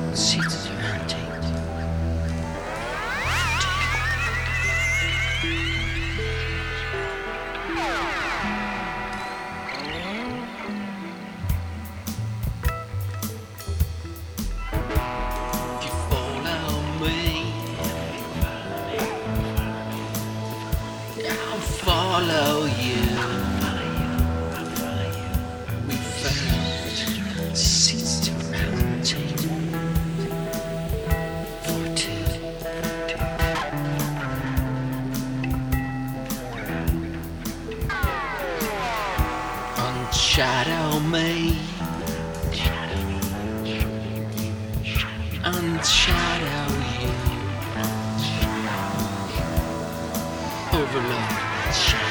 Seats around table. If you follow me, I'll follow you. We found seats around table for two. Unshadow me. Unshadow you. Overload.